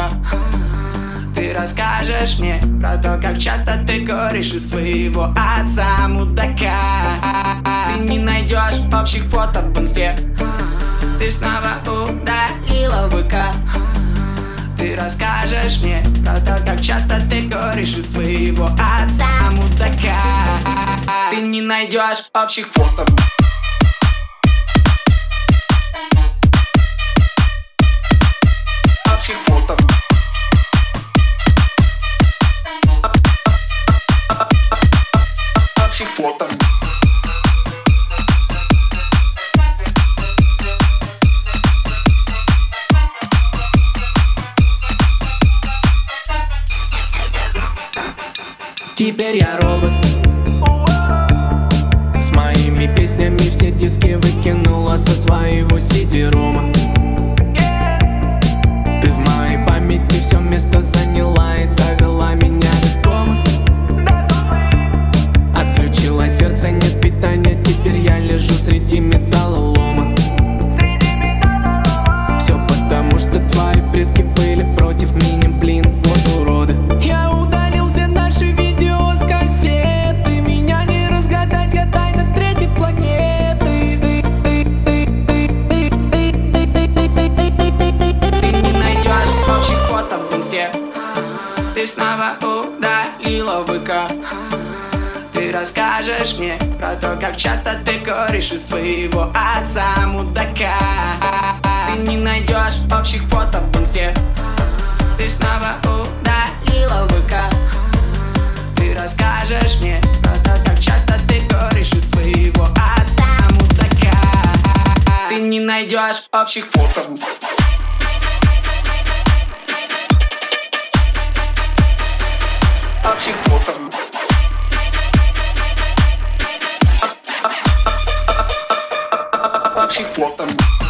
ВК. Ты расскажешь мне про то, как часто ты куришь из своего отца мудака. Ты не найдешь общих фото в инсте. Ты снова удалила ВК. Ты расскажешь мне про то, как часто ты куришь из своего отца мудака. Ты не найдешь общих фото. Общих фото. Общих фото. Теперь я робот. С моими песнями все диски выкинула со своего CD-рома. Ты в моей памяти все место заняла и довела меня до кома. Отключила сердце, нет питания, теперь я лежу среди металлолома. Все потому, что твои предки были против меня, блин, вот уроды. Я удалил все наши видео с кассеты. Меня не разгадать, я тайна третьей планеты. Ты не найдешь общих фото в инсте. Ты снова удалила ВК. Ты расскажешь мне про то, как часто ты куришь из своего отца мудака. Ты не найдешь общих фото в инсте. Ты снова удалила ВК. Ты расскажешь мне про то, как часто ты куришь из своего отца мудака. Ты не найдешь общих фото. Общих фото. Общих фото.